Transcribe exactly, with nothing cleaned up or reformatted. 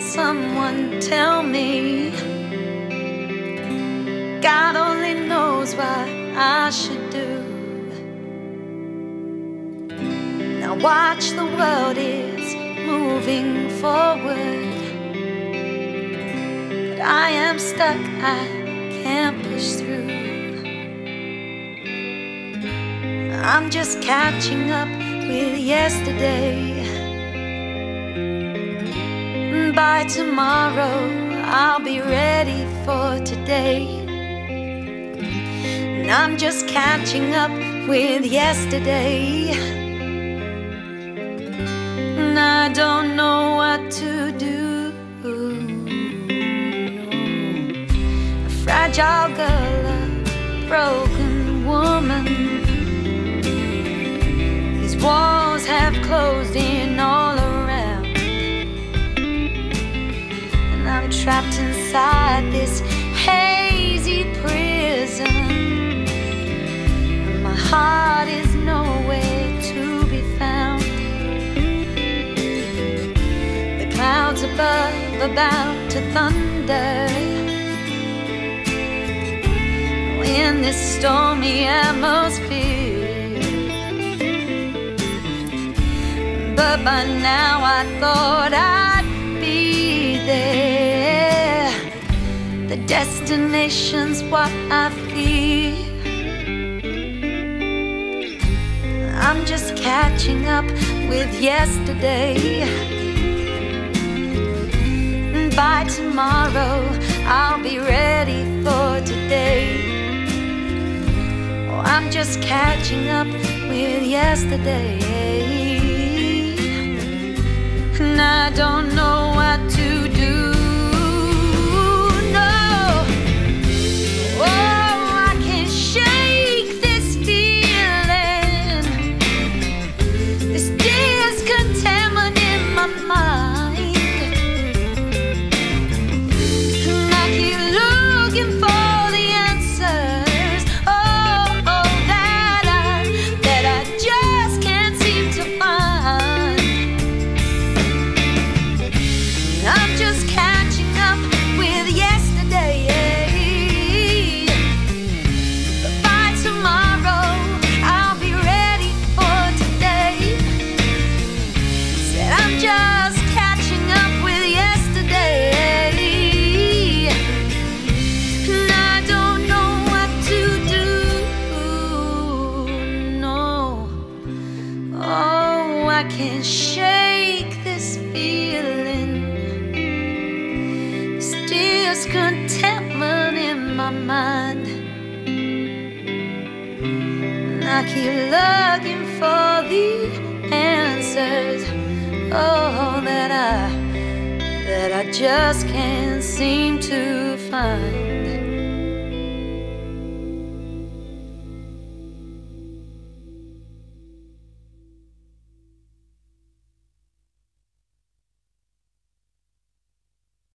someone tell me God only knows what I should do. Now watch, the world is moving forward, but I am stuck, I can't push through. I'm just catching up with yesterday. By tomorrow, I'll be ready for today. And I'm just catching up with yesterday. And I don't know what to do. A fragile girl, a broken woman. These walls have closed in all around. I'm trapped inside this hazy prison. My heart is nowhere to be found. The clouds above about to thunder in this stormy atmosphere. But by now I thought I'd be there. The destination's what I fear. I'm just catching up with yesterday. And by tomorrow, I'll be ready for today. Oh, I'm just catching up with yesterday. And I don't know what to do. No. Oh, I can't shake this feeling, this discontentment in my mind. And I keep looking for the answers. Oh, oh, that I, that I just can't seem to find. I'm just catching up with yesterday. But by tomorrow, I'll be ready for today. Said I'm just catching up with yesterday. And I don't know what to do. No. Oh, I can't shake this feeling, discontentment in my mind. And I keep looking for the answers. Oh, that I, that I just can't seem to find.